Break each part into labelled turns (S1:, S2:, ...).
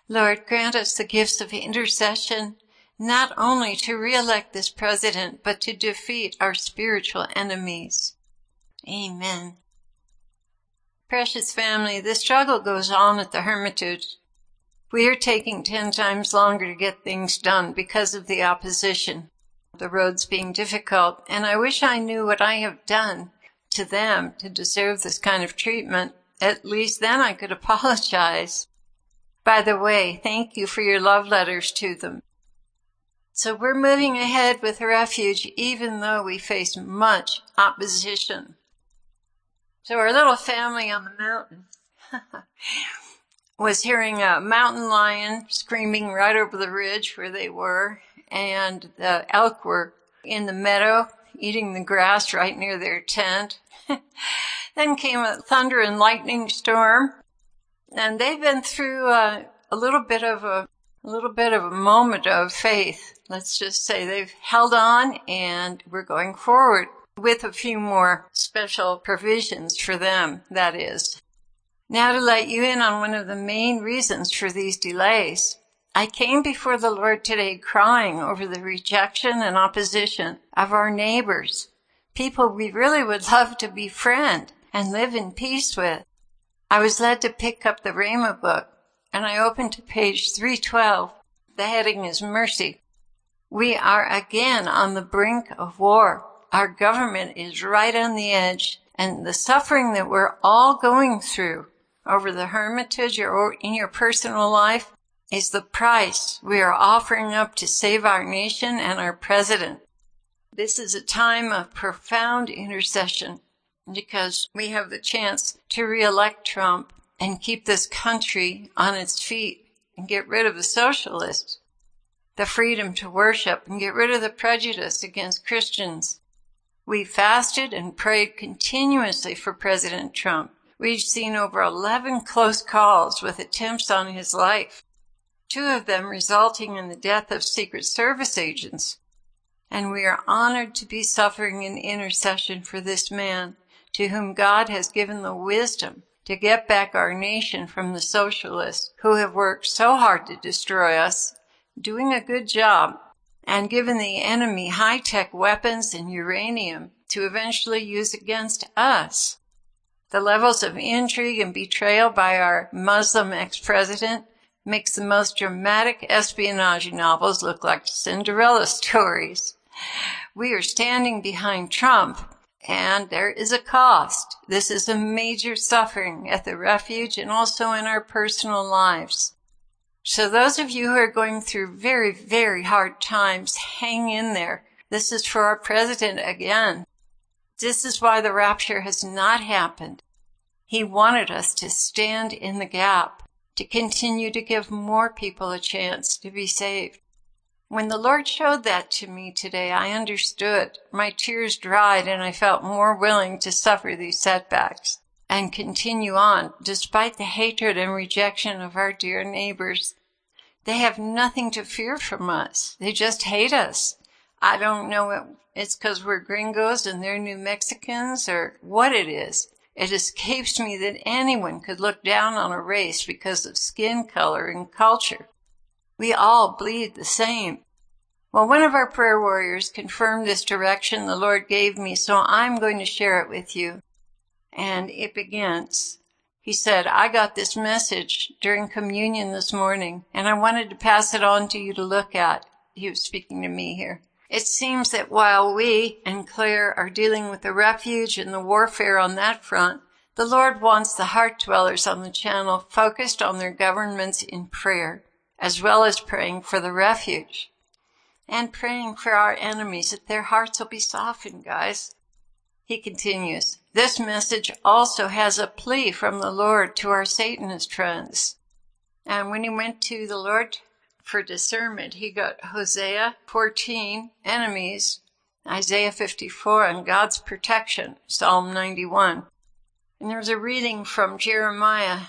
S1: Lord, grant us the gifts of intercession, not only to re-elect this president, but to defeat our spiritual enemies. Amen. Precious family, the struggle goes on at the Hermitage. We are taking 10 times longer to get things done because of the opposition, the roads being difficult, and I wish I knew what I have done to them to deserve this kind of treatment. At least then I could apologize. By the way, thank you for your love letters to them. So we're moving ahead with the refuge even though we face much opposition. So our little family on the mountain was hearing a mountain lion screaming right over the ridge where they were, and the elk were in the meadow eating the grass right near their tent. Then came a thunder and lightning storm, and they've been through a little bit of a moment of faith. Let's just say they've held on, and we're going forward with a few more special provisions for them, that is. Now to let you in on one of the main reasons for these delays. I came before the Lord today crying over the rejection and opposition of our neighbors, people we really would love to befriend and live in peace with. I was led to pick up the Rhema book, and I opened to page 312. The heading is Mercy. We are again on the brink of war. Our government is right on the edge, and the suffering that we're all going through over the Hermitage or in your personal life is the price we are offering up to save our nation and our president. This is a time of profound intercession because we have the chance to re-elect Trump and keep this country on its feet and get rid of the socialists, the freedom to worship, and get rid of the prejudice against Christians. We fasted and prayed continuously for President Trump. We've seen over 11 close calls with attempts on his life, 2 of them resulting in the death of Secret Service agents. And we are honored to be suffering in intercession for this man, to whom God has given the wisdom to get back our nation from the socialists who have worked so hard to destroy us, doing a good job, and given the enemy high-tech weapons and uranium to eventually use against us. The levels of intrigue and betrayal by our Muslim ex-president makes the most dramatic espionage novels look like Cinderella stories. We are standing behind Trump, and there is a cost. This is a major suffering at the refuge and also in our personal lives. So those of you who are going through very, very hard times, hang in there. This is for our president again. This is why the rapture has not happened. He wanted us to stand in the gap, to continue to give more people a chance to be saved. When the Lord showed that to me today, I understood. My tears dried, and I felt more willing to suffer these setbacks and continue on, despite the hatred and rejection of our dear neighbors. They have nothing to fear from us. They just hate us. I don't know if it's because we're gringos and they're New Mexicans or what it is. It escapes me that anyone could look down on a race because of skin color and culture. We all bleed the same. Well, one of our prayer warriors confirmed this direction the Lord gave me, so I'm going to share it with you. And it begins. He said, I got this message during communion this morning, and I wanted to pass it on to you to look at. He was speaking to me here. It seems that while we and Claire are dealing with the refuge and the warfare on that front, the Lord wants the heart dwellers on the channel focused on their governments in prayer, as well as praying for the refuge and praying for our enemies that their hearts will be softened, guys. He continues, this message also has a plea from the Lord to our Satanist friends. And when he went to the Lord for discernment, he got Hosea 14, enemies, Isaiah 54, and God's protection, Psalm 91. And there's a reading from Jeremiah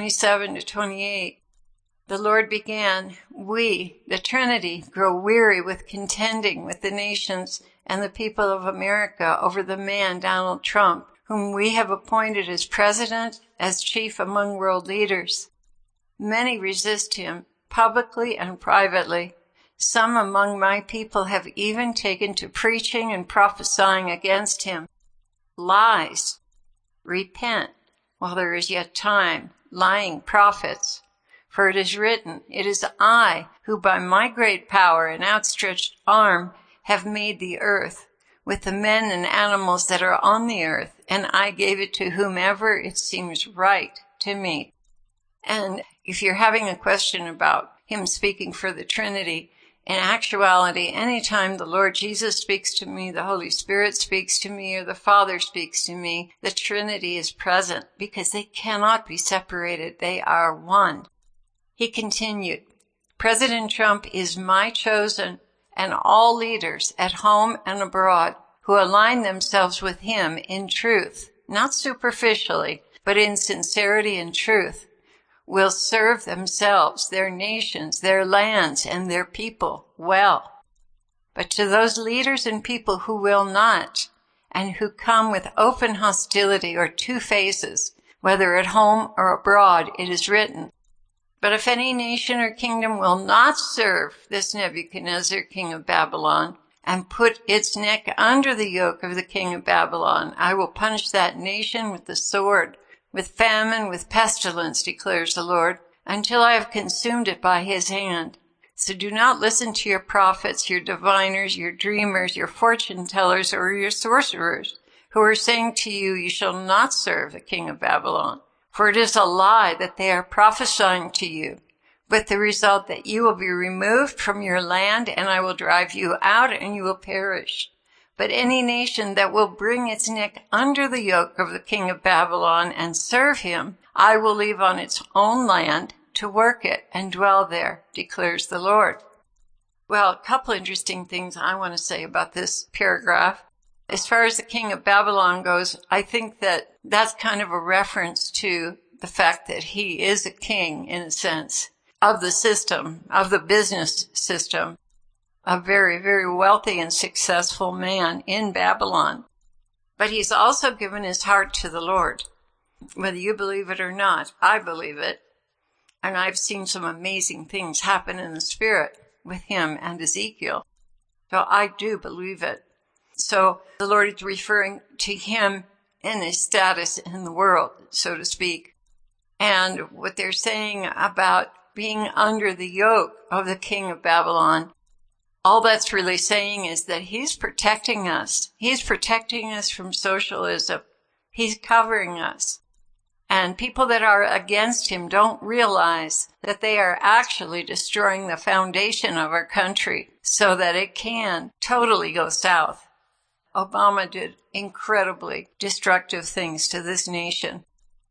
S1: 27 to 28. The Lord began, we, the Trinity, grow weary with contending with the nations and the people of America over the man Donald Trump, whom we have appointed as president, as chief among world leaders. Many resist him, publicly and privately. Some among my people have even taken to preaching and prophesying against him. Lies. Repent, while there is yet time, lying prophets. For it is written, it is I who by my great power and outstretched arm have made the earth, with the men and animals that are on the earth, and I gave it to whomever it seems right to me. And if you're having a question about him speaking for the Trinity, in actuality, anytime the Lord Jesus speaks to me, the Holy Spirit speaks to me, or the Father speaks to me, the Trinity is present because they cannot be separated. They are one. He continued, President Trump is my chosen, and all leaders at home and abroad who align themselves with him in truth, not superficially, but in sincerity and truth, will serve themselves, their nations, their lands, and their people well. But to those leaders and people who will not, and who come with open hostility or two faces, whether at home or abroad, it is written, but if any nation or kingdom will not serve this Nebuchadnezzar, king of Babylon, and put its neck under the yoke of the king of Babylon, I will punish that nation with the sword, with famine, with pestilence, declares the Lord, until I have consumed it by his hand. So do not listen to your prophets, your diviners, your dreamers, your fortune tellers, or your sorcerers, who are saying to you, you shall not serve the king of Babylon. For it is a lie that they are prophesying to you, with the result that you will be removed from your land, and I will drive you out, and you will perish. But any nation that will bring its neck under the yoke of the king of Babylon and serve him, I will leave on its own land to work it and dwell there, declares the Lord. Well, a couple interesting things I want to say about this paragraph. As far as the king of Babylon goes, I think that that's kind of a reference to the fact that he is a king, in a sense, of the system, of the business system. A very, very wealthy and successful man in Babylon. But he's also given his heart to the Lord. Whether you believe it or not, I believe it. And I've seen some amazing things happen in the spirit with him and Ezekiel. So I do believe it. So the Lord is referring to him in his status in the world, so to speak. And what they're saying about being under the yoke of the king of Babylon, all that's really saying is that he's protecting us. He's protecting us from socialism. He's covering us. And people that are against him don't realize that they are actually destroying the foundation of our country so that it can totally go south. Obama did incredibly destructive things to this nation.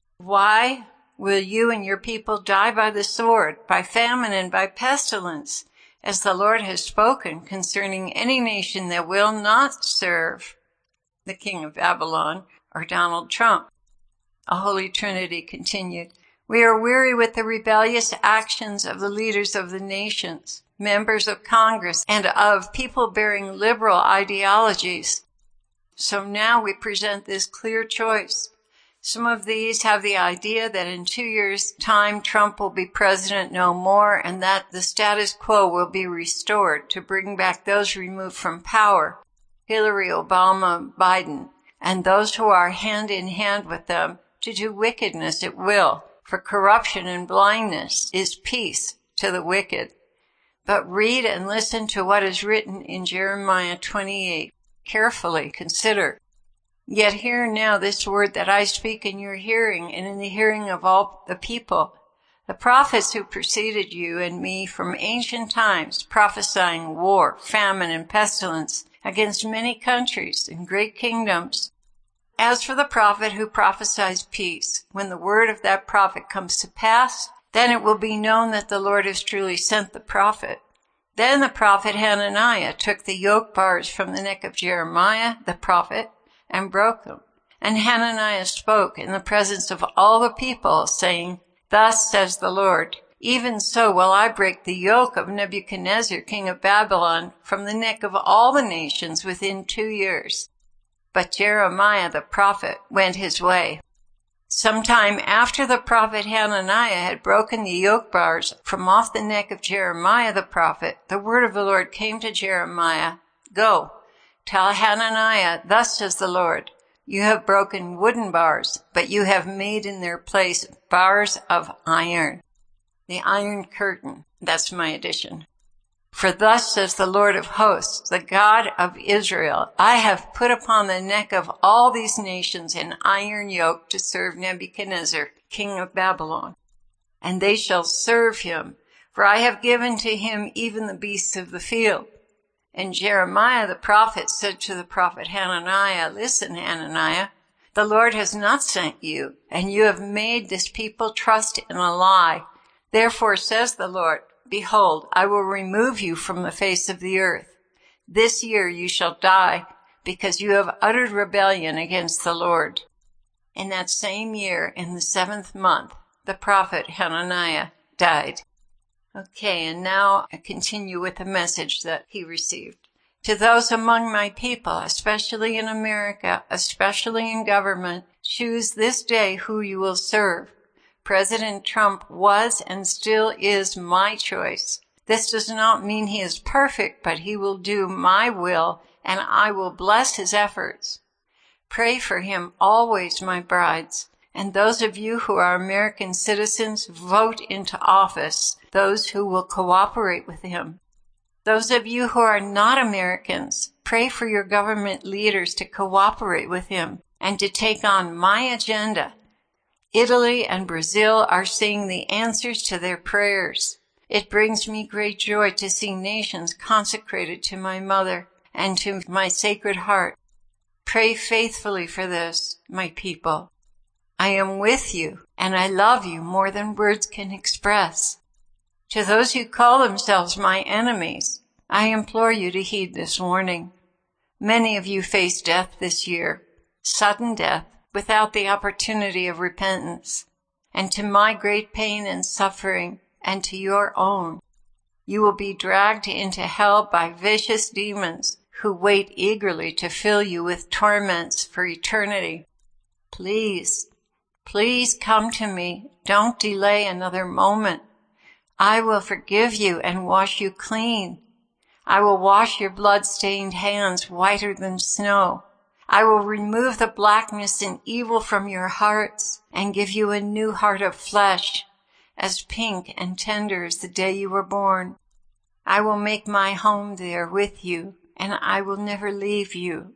S1: Why will you and your people die by the sword, by famine, and by pestilence, as the Lord has spoken concerning any nation that will not serve the king of Babylon or Donald Trump? A Holy Trinity continued, we are weary with the rebellious actions of the leaders of the nations, members of Congress, and of people bearing liberal ideologies. So now we present this clear choice. Some of these have the idea that in 2 years' time Trump will be president no more and that the status quo will be restored to bring back those removed from power, Hillary, Obama, Biden, and those who are hand in hand with them to do wickedness at will, for corruption and blindness is peace to the wicked. But read and listen to what is written in Jeremiah 28. Carefully consider. Yet hear now this word that I speak in your hearing and in the hearing of all the people. The prophets who preceded you and me from ancient times, prophesying war, famine, and pestilence against many countries and great kingdoms. As for the prophet who prophesies peace, when the word of that prophet comes to pass, then it will be known that the Lord has truly sent the prophet. Then the prophet Hananiah took the yoke bars from the neck of Jeremiah, the prophet, and broke them. And Hananiah spoke in the presence of all the people, saying, thus says the Lord, even so will I break the yoke of Nebuchadnezzar, king of Babylon, from the neck of all the nations within 2 years. But Jeremiah the prophet went his way. Sometime after the prophet Hananiah had broken the yoke bars from off the neck of Jeremiah the prophet, the word of the Lord came to Jeremiah, "Go, tell Hananiah, thus says the Lord, you have broken wooden bars, but you have made in their place bars of iron." The iron curtain. That's my addition. "For thus says the Lord of hosts, the God of Israel, I have put upon the neck of all these nations an iron yoke to serve Nebuchadnezzar, king of Babylon. And they shall serve him, for I have given to him even the beasts of the field." And Jeremiah the prophet said to the prophet Hananiah, "Listen, Hananiah, the Lord has not sent you, and you have made this people trust in a lie. Therefore says the Lord, behold, I will remove you from the face of the earth. This year you shall die, because you have uttered rebellion against the Lord." In that same year, in the 7th month, the prophet Hananiah died. Okay, and now I continue with the message that he received. "To those among my people, especially in America, especially in government, choose this day who you will serve. President Trump was and still is my choice. This does not mean he is perfect, but he will do my will, and I will bless his efforts. Pray for him always, my brides. And those of you who are American citizens, vote into office those who will cooperate with him. Those of you who are not Americans, pray for your government leaders to cooperate with him and to take on my agenda. Italy and Brazil are seeing the answers to their prayers. It brings me great joy to see nations consecrated to my mother and to my Sacred Heart. Pray faithfully for this, my people. I am with you, and I love you more than words can express. To those who call themselves my enemies, I implore you to heed this warning. Many of you face death this year, sudden death, without the opportunity of repentance. And to my great pain and suffering, and to your own, you will be dragged into hell by vicious demons who wait eagerly to fill you with torments for eternity. Please, please come to me. Don't delay another moment. I will forgive you and wash you clean. I will wash your blood-stained hands whiter than snow. I will remove the blackness and evil from your hearts and give you a new heart of flesh, as pink and tender as the day you were born. I will make my home there with you, and I will never leave you.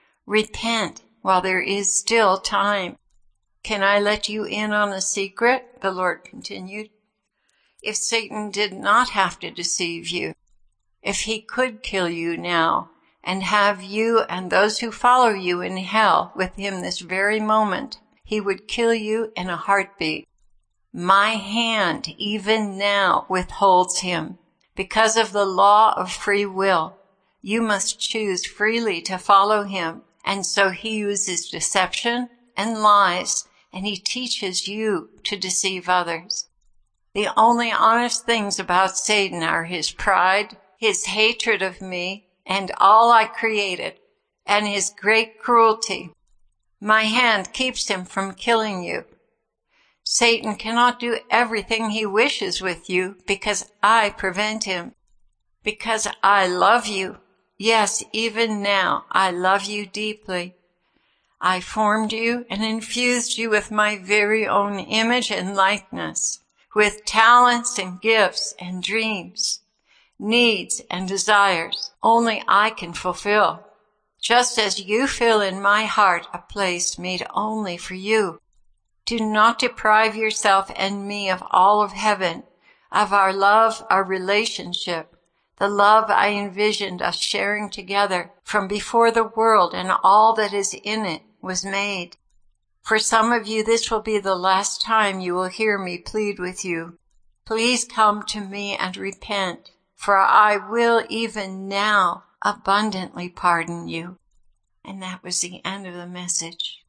S1: Repent while there is still time. Can I let you in on a secret? The Lord continued. If Satan did not have to deceive you, if he could kill you now, and have you and those who follow you in hell with him this very moment, he would kill you in a heartbeat. My hand, even now, withholds him. Because of the law of free will, you must choose freely to follow him, and so he uses deception and lies, and he teaches you to deceive others. The only honest things about Satan are his pride, his hatred of me, and all I created, and his great cruelty. My hand keeps him from killing you. Satan cannot do everything he wishes with you because I prevent him. Because I love you. Yes, even now, I love you deeply. I formed you and infused you with my very own image and likeness, with talents and gifts and dreams, needs and desires only I can fulfill, just as you fill in my heart a place made only for you. Do not deprive yourself and me of all of heaven, of our love, our relationship, the love I envisioned us sharing together from before the world and all that is in it was made. For some of you, this will be the last time you will hear me plead with you. Please come to me and repent, for I will even now abundantly pardon you. And that was the end of the message.